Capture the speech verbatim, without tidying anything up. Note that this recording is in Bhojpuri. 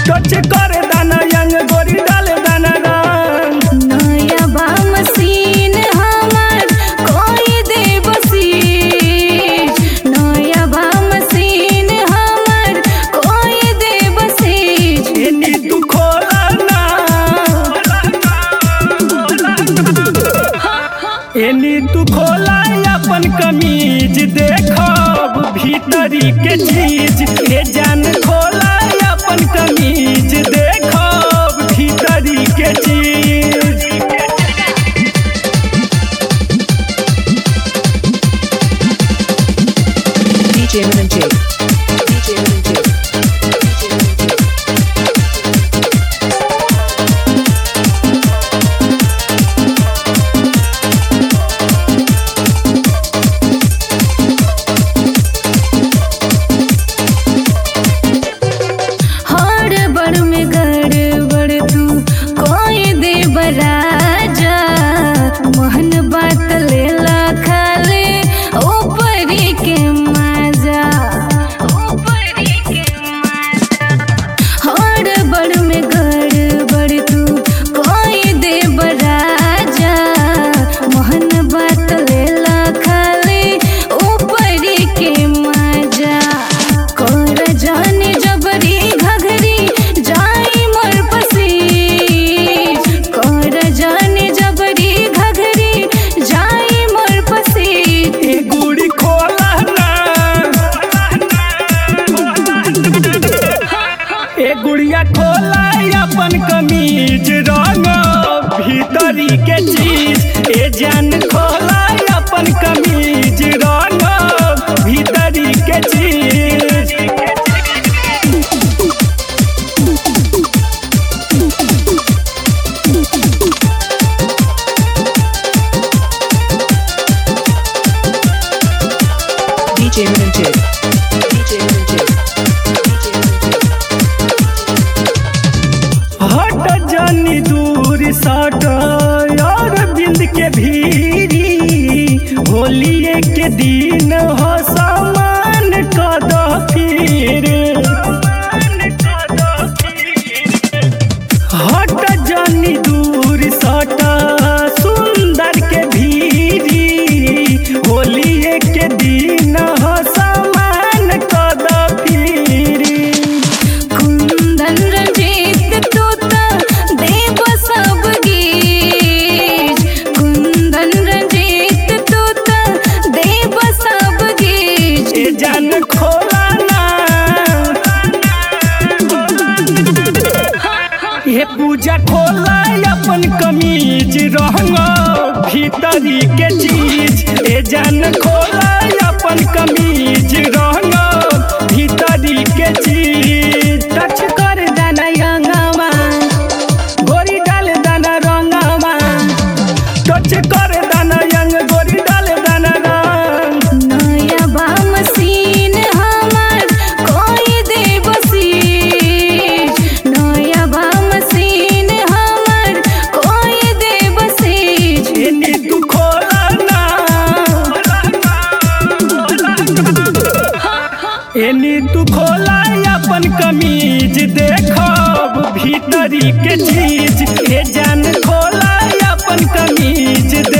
टच कर दाना यंग गोरी डाल दाना रंग नया बा मशीन हमार कोई दे बसीज नया बा मशीन हमार कोई दे बसीज एनी तू खोला ना एनी तू खोला अपन कमीज देखब भीतरी के चीज ए जान खोला अपन कमीज देखब भीतरी के चीज D J Minajay. D J Minajay. हड़बड़ में गड़बड़ तू कोई दे बराजा मोहन बात लेला खाले ऊपरी के मजा ऊपरी के मजा हड़बड़ में गड़बड़ तू कोई दे बराजा मोहन बात लेला खाले ऊपरी के मजा कर जाने जबरी घघरी जाई मोर पसीज कर जाने जबरी घघरी जाई मोर पसीज ए गुड़ी खोला ना ए गुड़िया खोला अपन कमीज रंग भीतरी के चीज ए जान खोला अपन कमीज रंग भीतरी के चीज D J Minajay. D J Minajay. D J Minajay. हट जानी दूर सट और बिंद के भीरी होलिए के दिन हो सामान कद फिर हट जानी दूर सट सुंदर के भीरी होलिए के दिन हो सामान कद फिर कुंदन रंजीत तू त देव सब गीत कुंदन रंजीत तू त देव सब गीत ए जान खोला ना ये पूजा खोला अपन कमीज रंग भीतरी के चीज ए जान खोला अपन कमीज रंग भीतरी के चीज टच कर दाना यंगवा गोरी डाल दाना रंगवा टच कर दाना यंग गोरी डाल दाना रंग नया बा मशीन हमार कोई दे बसीज नया बा मशीन हमार कोई दे बसीज एनी तू खोला ना एनी तू खोला अपन कमीज देखब भीतरी के चीज ए जान खोला अपन कमीज